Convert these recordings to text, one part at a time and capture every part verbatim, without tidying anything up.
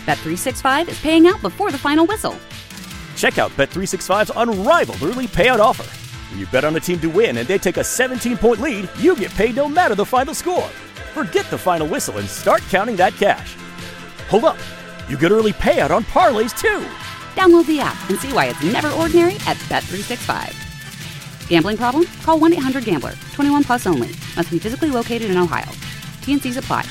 Bet three sixty-five is paying out before the final whistle. Check out Bet three sixty-five's unrivaled early payout offer. When you bet on a team to win and they take a seventeen-point lead, you get paid no matter the final score. Forget the final whistle and start counting that cash. Hold up. You get early payout on parlays, too. Download the app and see why it's never ordinary at Bet three sixty-five. Gambling problem? Call one eight hundred gambler. twenty-one plus only. Must be physically located in Ohio. T N Cs apply.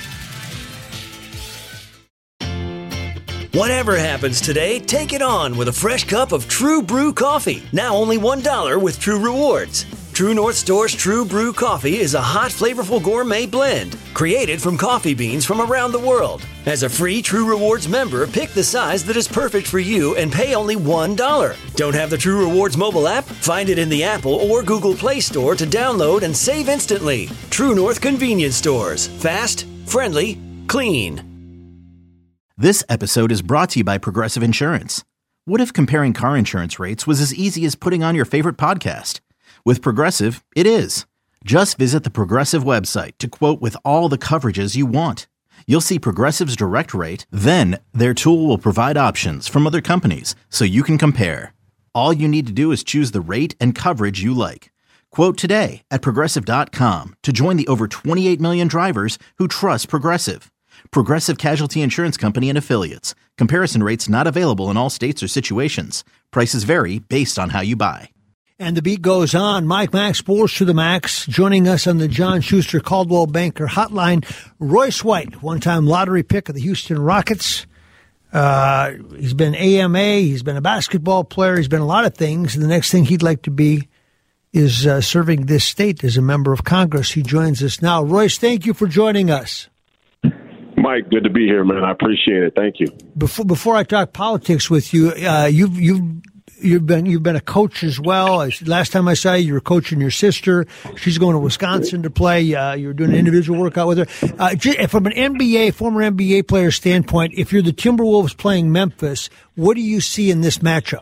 Whatever happens today, take it on with a fresh cup of True Brew coffee. Now only one dollar with True Rewards. True North Store's True Brew coffee is a hot, flavorful gourmet blend created from coffee beans from around the world. As a free True Rewards member, pick the size that is perfect for you and pay only one dollar. Don't have the True Rewards mobile app? Find it in the Apple or Google Play Store to download and save instantly. True North Convenience Stores. Fast, friendly, clean. This episode is brought to you by Progressive Insurance. What if comparing car insurance rates was as easy as putting on your favorite podcast? With Progressive, it is. Just visit the Progressive website to quote with all the coverages you want. You'll see Progressive's direct rate, then their tool will provide options from other companies so you can compare. All you need to do is choose the rate and coverage you like. Quote today at Progressive dot com to join the over twenty-eight million drivers who trust Progressive. Progressive Casualty Insurance Company and Affiliates. Comparison rates not available in all states or situations. Prices vary based on how you buy. And the beat goes on. Mike Max, Sports to the Max, joining us on the John Schuster Caldwell Banker Hotline. Royce White, one-time lottery pick of the Houston Rockets. Uh, he's been A M A. He's been a basketball player. He's been a lot of things. And the next thing he'd like to be is uh, serving this state as a member of Congress. He joins us now. Royce, thank you for joining us. Mike, good to be here, man. I appreciate it. Thank you. Before before I talk politics with you, uh, you've you've you've been you've been a coach as well. Last time I saw you, you were coaching your sister. She's going to Wisconsin to play. Uh, you were doing an individual workout with her. Uh, from an N B A, former N B A player standpoint, if you're the Timberwolves playing Memphis, what do you see in this matchup?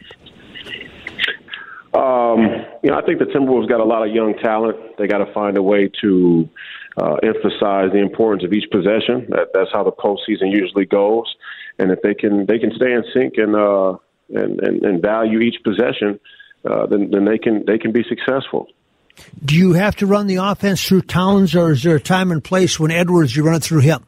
Um, you know, I think the Timberwolves got a lot of young talent. They got to find a way to Uh, emphasize the importance of each possession. That, that's how the postseason usually goes. And if they can, they can stay in sync and uh, and, and, and value each possession, uh, then then they can they can be successful. Do you have to run the offense through Towns, or is there a time and place when Edwards you run it through him?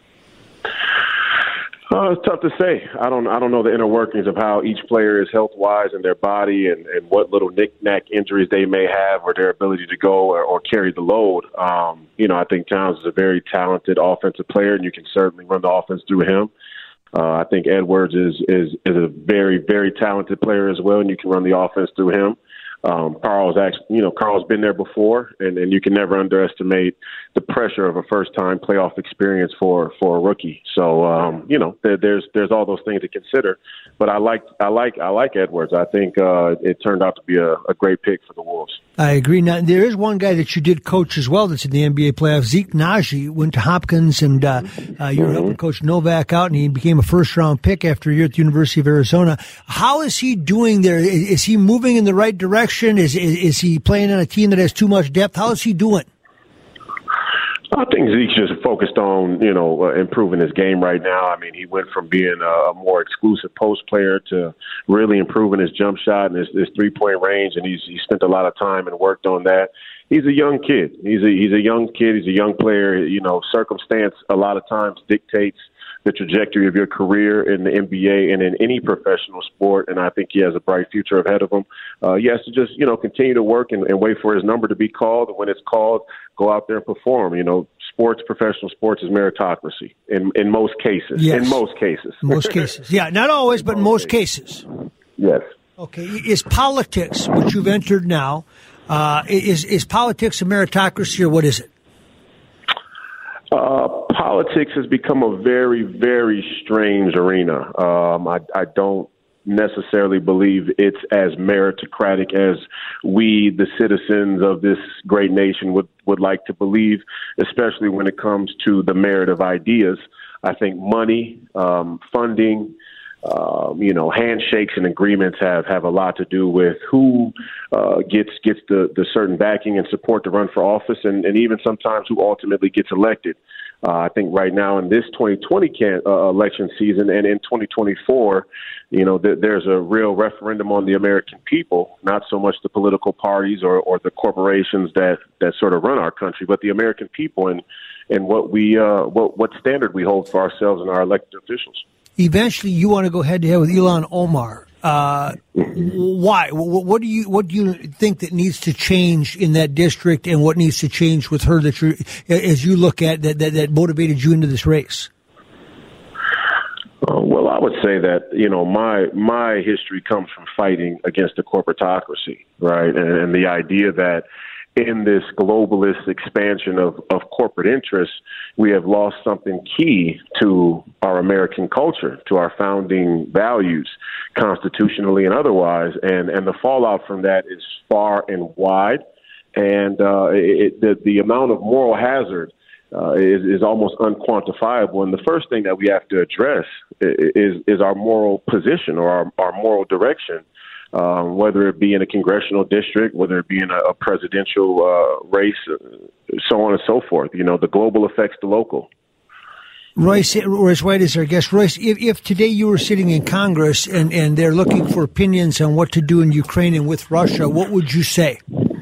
Uh, it's tough to say. I don't. I don't know the inner workings of how each player is health wise in their body, and, and what little knick-knack injuries they may have, or their ability to go or, or carry the load. Um, you know, I think Towns is a very talented offensive player, and you can certainly run the offense through him. Uh, I think Edwards is is is a very very talented player as well, and you can run the offense through him. Um, Carl's actually, you know, Carl's been there before, and, and you can never underestimate the pressure of a first-time playoff experience for, for a rookie. So, um, you know, there, there's there's all those things to consider. But I like I like I like Edwards. I think uh, it turned out to be a, a great pick for the Wolves. I agree. Now, there is one guy that you did coach as well that's in the N B A playoffs. Zeke Naji went to Hopkins, and uh, uh, you were mm-hmm. helping Coach Novak out, and he became a first-round pick after a year at the University of Arizona. How is he doing there? Is, is he moving in the right direction? Is, is is he playing on a team that has too much depth? How is he doing? I think Zeke's just focused on, you know, uh, improving his game right now. I mean, he went from being a, a more exclusive post player to really improving his jump shot and his, his three-point range, and he's he spent a lot of time and worked on that. He's a young kid. He's a he's a young kid. He's a young player. You know, circumstance a lot of times dictates the trajectory of your career in the N B A and in any professional sport, and I think he has a bright future ahead of him. Uh, he has to just, you know, continue to work and, and wait for his number to be called, and when it's called, go out there and perform. You know, sports, professional sports is meritocracy in in most cases. Yes. In most cases. Most cases. Yeah, not always, but in most cases. Yes. Okay. Is politics, which you've entered now, uh, is, is politics a meritocracy, or what is it? Uh, politics has become a very, very strange arena. Um, I, I don't necessarily believe it's as meritocratic as we, the citizens of this great nation, would, would like to believe, especially when it comes to the merit of ideas. I think money, um, funding, Um, you know, handshakes and agreements have, have a lot to do with who uh, gets gets the, the certain backing and support to run for office, and, and even sometimes who ultimately gets elected. Uh, I think right now in this twenty twenty can, uh, election season and in twenty twenty-four, you know, th- there's a real referendum on the American people, not so much the political parties or, or the corporations that, that sort of run our country, but the American people and, and what we uh, what, what standard we hold for ourselves and our elected officials. Eventually, you want to go head to head with Ilhan Omar. Uh, why? What do you what do you think that needs to change in that district, and what needs to change with her that you, as you look at that, that that motivated you into this race? Uh, well, I would say that you know my my history comes from fighting against the corporatocracy, right, and, and the idea that in this globalist expansion of, of corporate interests, we have lost something key to our American culture, to our founding values, constitutionally and otherwise. And, and the fallout from that is far and wide. And uh, it, the, the amount of moral hazard uh, is, is almost unquantifiable. And the first thing that we have to address is, is our moral position or our, our moral direction. Um, whether it be in a congressional district, whether it be in a, a presidential uh, race, uh, so on and so forth. You know, the global affects the local. Royce, Royce White is our guest. Royce, if, if today you were sitting in Congress and, and they're looking for opinions on what to do in Ukraine and with Russia, what would you say?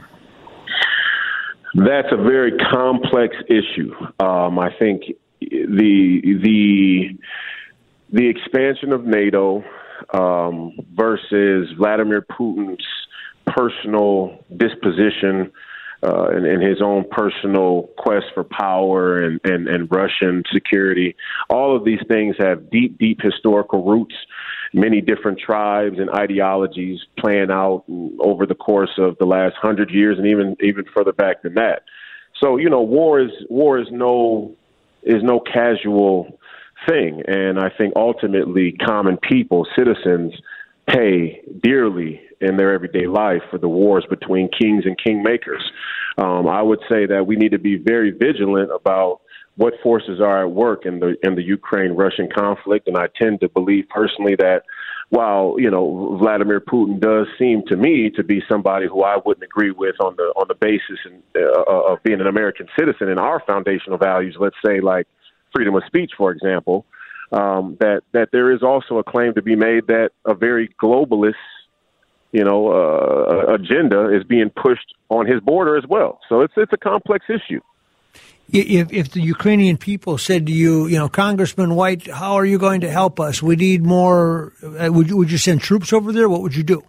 That's a very complex issue. Um, I think the the the expansion of NATO Um, versus Vladimir Putin's personal disposition uh, and, and his own personal quest for power and, and, and Russian security. All of these things have deep, deep historical roots, many different tribes and ideologies playing out over the course of the last hundred years and even even further back than that. So, you know, war is war is no is no casual thing. And I think ultimately common people, citizens, pay dearly in their everyday life for the wars between kings and kingmakers. Um, I would say that we need to be very vigilant about what forces are at work in the in the Ukraine-Russian conflict. And I tend to believe personally that while, you know, Vladimir Putin does seem to me to be somebody who I wouldn't agree with on the on the basis in, uh, of being an American citizen and our foundational values, let's say like freedom of speech, for example, um, that, that there is also a claim to be made that a very globalist, you know, uh, agenda is being pushed on his border as well. So it's it's a complex issue. If, if the Ukrainian people said to you, you know, Congressman White, how are you going to help us? We need more. Uh, would you would you send troops over there? What would you do?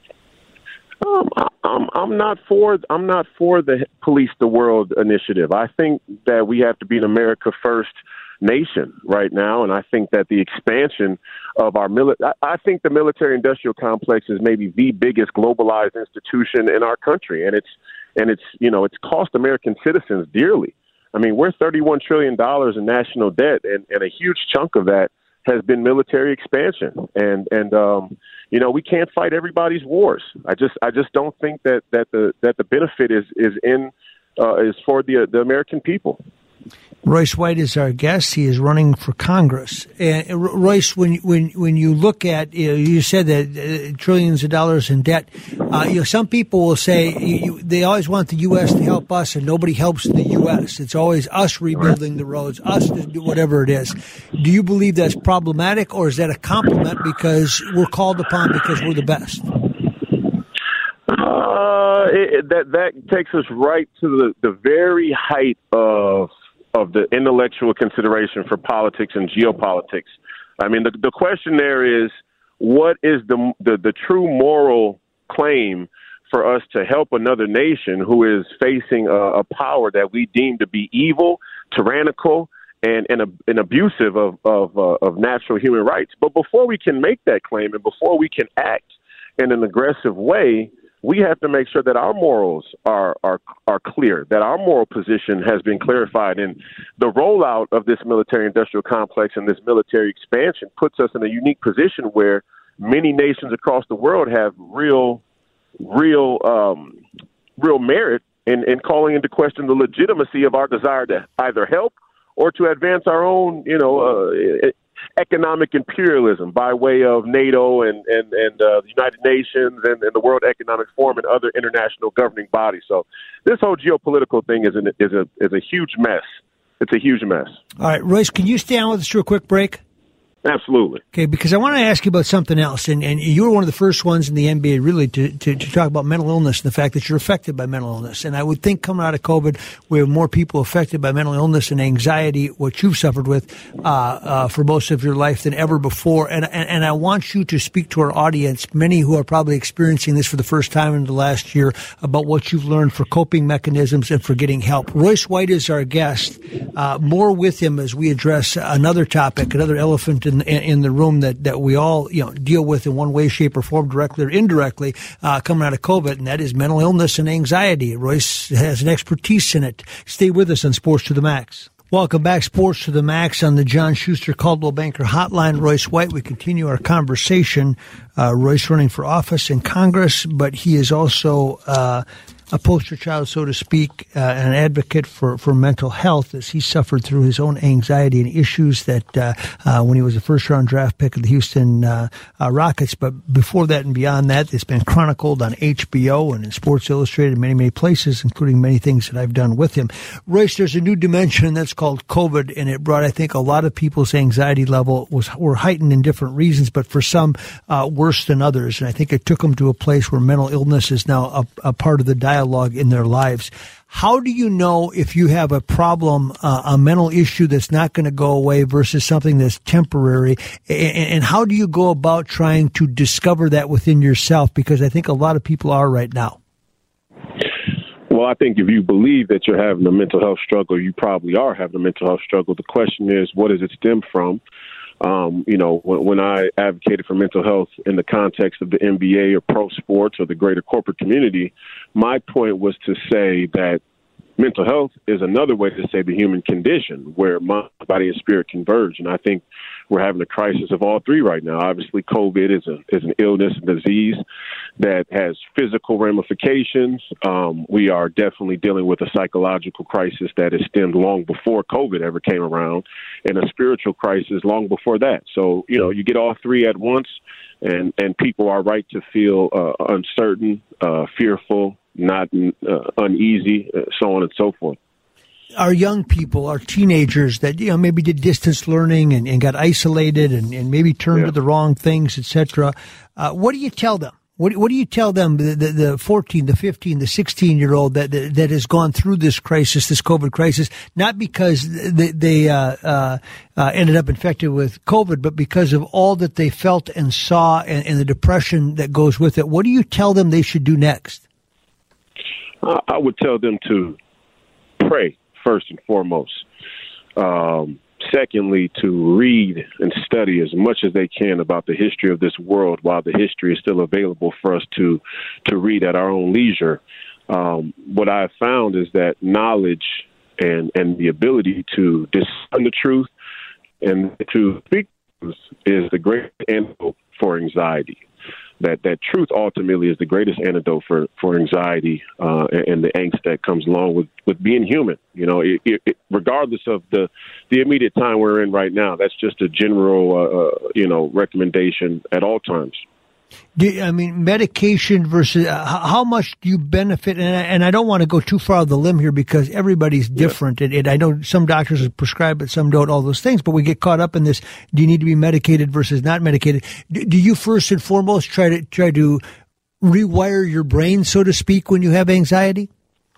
Um, I'm I'm not for I'm not for the police the world initiative. I think that we have to be an America first nation right now, and I think that the expansion of our military, I think the military-industrial complex is maybe the biggest globalized institution in our country, and it's and it's you know it's cost American citizens dearly. I mean, we're thirty-one trillion dollars in national debt, and, and a huge chunk of that has been military expansion, and and um, you know we can't fight everybody's wars. I just I just don't think that, that the that the benefit is is in uh, is for the the American people. Royce White is our guest. He is running for Congress. And uh, Royce, when when when you look at, you know, you said that uh, trillions of dollars in debt. Uh, you know, some people will say you, you, they always want the U S to help us, and nobody helps the U S. It's always us rebuilding the roads, us to do whatever it is. Do you believe that's problematic, or is that a compliment because we're called upon because we're the best? Uh, it, that that takes us right to the, the very height of. of the intellectual consideration for politics and geopolitics. I mean, the, the question there is, what is the, the the true moral claim for us to help another nation who is facing a, a power that we deem to be evil, tyrannical, and and, a, and abusive of of, uh, of natural human rights? But before we can make that claim and before we can act in an aggressive way, we have to make sure that our morals are, are are clear, that our moral position has been clarified. And the rollout of this military-industrial complex and this military expansion puts us in a unique position where many nations across the world have real, real, um, real merit in, in calling into question the legitimacy of our desire to either help or to advance our own, you know, uh, economic imperialism by way of NATO and, and, and uh, the United Nations and, and the World Economic Forum and other international governing bodies. So this whole geopolitical thing is, an, is, a, is a huge mess. it's a huge mess. All right, Royce, can you stay on with us for a quick break? Absolutely. Okay, because I want to ask you about something else, and, and you were one of the first ones in the N B A really to, to, to talk about mental illness and the fact that you're affected by mental illness. And I would think coming out of COVID, we have more people affected by mental illness and anxiety, what you've suffered with uh, uh, for most of your life than ever before. And, and and I want you to speak to our audience, many who are probably experiencing this for the first time in the last year, about what you've learned for coping mechanisms and for getting help. Royce White is our guest. Uh, more with him as we address another topic, another elephant in in the room that, that we all, you know, deal with in one way, shape, or form, directly or indirectly, uh, coming out of COVID, and that is mental illness and anxiety. Royce has an expertise in it. Stay with us on Sports to the Max. Welcome back, Sports to the Max, on the John Schuster Coldwell Banker Hotline. Royce White, we continue our conversation. Uh, Royce running for office in Congress, but he is also uh, a poster child, so to speak, uh, and an advocate for, for mental health, as he suffered through his own anxiety and issues that uh, uh, when he was a first-round draft pick of the Houston uh, uh, Rockets. But before that and beyond that, it's been chronicled on H B O and in Sports Illustrated, many, many places, including many things that I've done with him. Royce, there's a new dimension that's called COVID, and it brought, I think, a lot of people's anxiety level was were heightened in different reasons, but for some, uh, worse than others. And I think it took them to a place where mental illness is now a, a part of the dialogue dialogue in their lives. How do you know if you have a problem, uh, a mental issue that's not going to go away versus something that's temporary? And, and how do you go about trying to discover that within yourself? Because I think a lot of people are right now. Well, I think if you believe that you're having a mental health struggle, you probably are having a mental health struggle. The question is, what does it stem from? Um, you know, when, when I advocated for mental health in the context of the N B A or pro sports or the greater corporate community, my point was to say that mental health is another way to say the human condition, where mind, body, and spirit converge. And I think we're having a crisis of all three right now. Obviously, COVID is a is an illness and disease that has physical ramifications. Um, we are definitely dealing with a psychological crisis that is stemmed long before COVID ever came around, and a spiritual crisis long before that. So, you know, you get all three at once, and, and people are right to feel uh, uncertain, uh, fearful, not uh, uneasy, uh, so on and so forth. Our young people, our teenagers that, you know, maybe did distance learning and, and got isolated and, and maybe turned yeah. to the wrong things, et cetera. Uh, what do you tell them? What, what do you tell them, the, the, the fourteen, the fifteen, the sixteen-year-old that, that that has gone through this crisis, this COVID crisis, not because they, they uh, uh, uh, ended up infected with COVID, but because of all that they felt and saw and, and the depression that goes with it? What do you tell them they should do next? I would tell them to pray first and foremost. Um, secondly, to read and study as much as they can about the history of this world while the history is still available for us to to read at our own leisure. Um, what I have found is that knowledge and, and the ability to discern the truth and to speak is the great antidote for anxiety. That that truth ultimately is the greatest antidote for, for anxiety uh, and, and the angst that comes along with, with being human. You know, it, it, regardless of the, the immediate time we're in right now, that's just a general, uh, you know, recommendation at all times. Do you, I mean, medication versus uh, how much do you benefit? And I, and I don't want to go too far on the limb here because everybody's different. Yeah. And, and I know some doctors prescribe it, some don't, all those things. But we get caught up in this. Do you need to be medicated versus not medicated? Do, do you first and foremost try to try to rewire your brain, so to speak, when you have anxiety?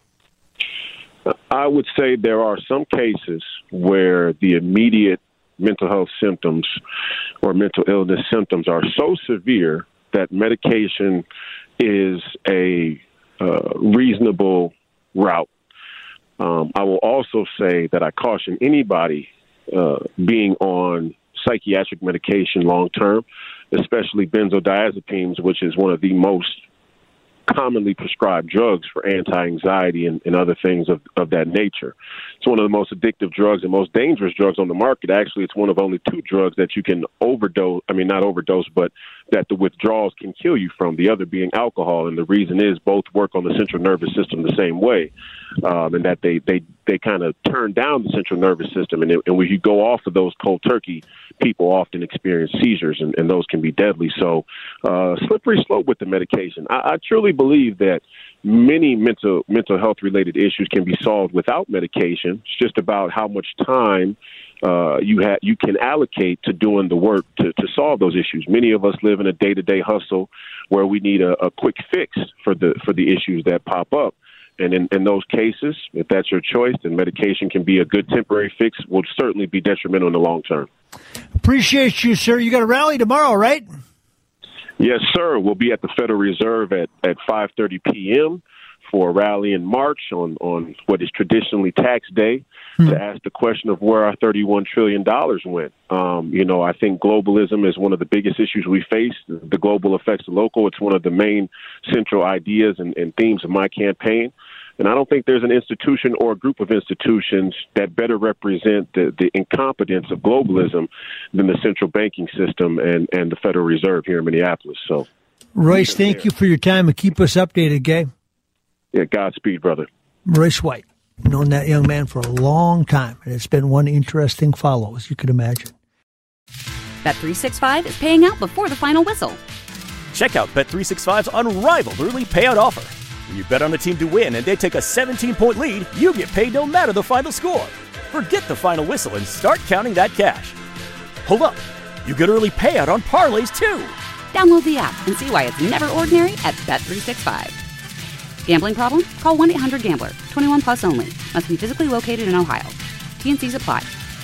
I would say there are some cases where the immediate mental health symptoms or mental illness symptoms are so severe that medication is a uh, reasonable route. Um, I will also say that I caution anybody uh, being on psychiatric medication long term, especially benzodiazepines, which is one of the most commonly prescribed drugs for anti-anxiety and, and other things of, of that nature. It's one of the most addictive drugs and most dangerous drugs on the market. Actually, it's one of only two drugs that you can overdose, I mean, not overdose, but that the withdrawals can kill you from, the other being alcohol. And the reason is both work on the central nervous system the same way, um, and that they, they, they kind of turn down the central nervous system. And, it, and when you go off of those cold turkey, people often experience seizures, and, and those can be deadly. So uh, slippery slope with the medication. I, I truly believe that many mental mental health related issues can be solved without medication. It's just about how much time uh, you ha- you can allocate to doing the work to, to solve those issues. Many of us live in a day-to-day hustle where we need a, a quick fix for the for the issues that pop up. And in, in those cases, if that's your choice, then medication can be a good temporary fix, will certainly be detrimental in the long term. Appreciate you, sir. You got a rally tomorrow, right? Yes, sir. We'll be at the Federal Reserve at, at five thirty p.m. for a rally in March on, on what is traditionally tax day hmm. to ask the question of where our thirty-one trillion dollars went. Um, you know, I think globalism is one of the biggest issues we face. The global affects the local. It's one of the main central ideas and, and themes of my campaign. And I don't think there's an institution or a group of institutions that better represent the, the incompetence of globalism than the central banking system and, and the Federal Reserve here in Minneapolis. So, Royce, thank there. you for your time and keep us updated, okay? Yeah, Godspeed, brother. Royce White, known that young man for a long time, and it's been one interesting follow, as you could imagine. Bet three sixty-five is paying out before the final whistle. Check out Bet three sixty-five's unrivaled early payout offer. When you bet on a team to win and they take a seventeen-point lead, you get paid no matter the final score. Forget the final whistle and start counting that cash. Hold up. You get early payout on parlays, too. Download the app and see why it's never ordinary at Bet three sixty-five. Gambling problem? Call one eight hundred gambler. twenty-one plus only. Must be physically located in Ohio. T N Cs apply.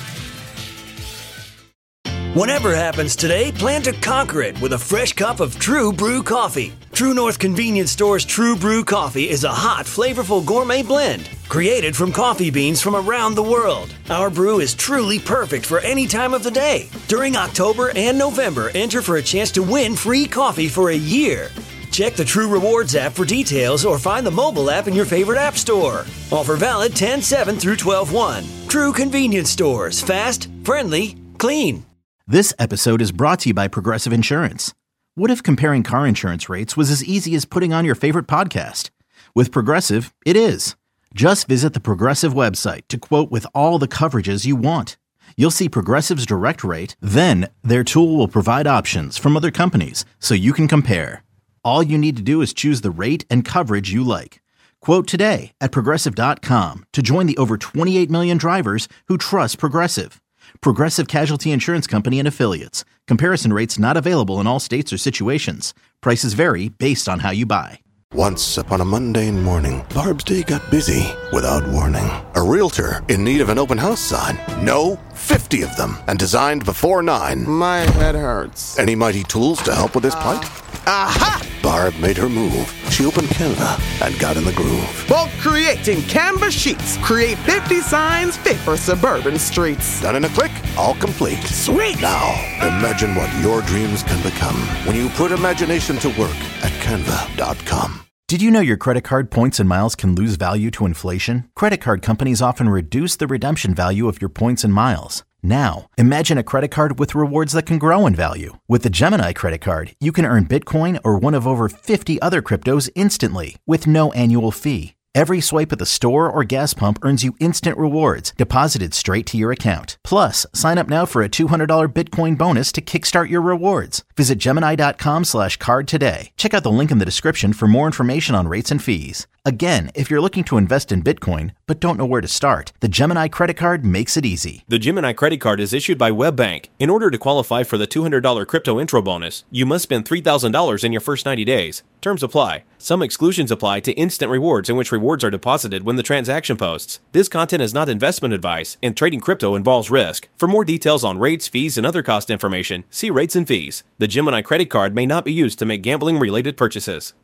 Whatever happens today, plan to conquer it with a fresh cup of True Brew coffee. True North Convenience Store's True Brew coffee is a hot, flavorful gourmet blend created from coffee beans from around the world. Our brew is truly perfect for any time of the day. During October and November, enter for a chance to win free coffee for a year. Check the True Rewards app for details or find the mobile app in your favorite app store. Offer valid ten seven through twelve one. True Convenience Stores. Fast, friendly, clean. This episode is brought to you by Progressive Insurance. What if comparing car insurance rates was as easy as putting on your favorite podcast? With Progressive, it is. Just visit the Progressive website to quote with all the coverages you want. You'll see Progressive's direct rate, then their tool will provide options from other companies so you can compare. All you need to do is choose the rate and coverage you like. Quote today at Progressive dot com to join the over twenty-eight million drivers who trust Progressive. Progressive Casualty Insurance Company and Affiliates. Comparison rates not available in all states or situations. Prices vary based on how you buy. Once upon a mundane morning, Barb's day got busy without warning. A realtor in need of an open house sign. No, fifty of them, and designed before nine. My head hurts. Any mighty tools to help with this plight? Aha! Barb made her move. She opened Canva and got in the groove. Bulk creating Canva sheets. Create fifty signs fit for suburban streets. Done in a click, all complete. Sweet! Now, imagine what your dreams can become when you put imagination to work at Canva dot com. Did you know your credit card points and miles can lose value to inflation? Credit card companies often reduce the redemption value of your points and miles. Now, imagine a credit card with rewards that can grow in value. With the Gemini credit card, you can earn Bitcoin or one of over fifty other cryptos instantly with no annual fee. Every swipe at the store or gas pump earns you instant rewards deposited straight to your account. Plus, sign up now for a two hundred dollars Bitcoin bonus to kickstart your rewards. Visit Gemini dot com slash card today. Check out the link in the description for more information on rates and fees. Again, if you're looking to invest in Bitcoin but don't know where to start, the Gemini credit card makes it easy. The Gemini credit card is issued by WebBank. In order to qualify for the two hundred dollars crypto intro bonus, you must spend three thousand dollars in your first ninety days. Terms apply. Some exclusions apply to instant rewards, in which rewards are deposited when the transaction posts. This content is not investment advice, and trading crypto involves risk. For more details on rates, fees, and other cost information, see rates and fees. The Gemini credit card may not be used to make gambling-related purchases.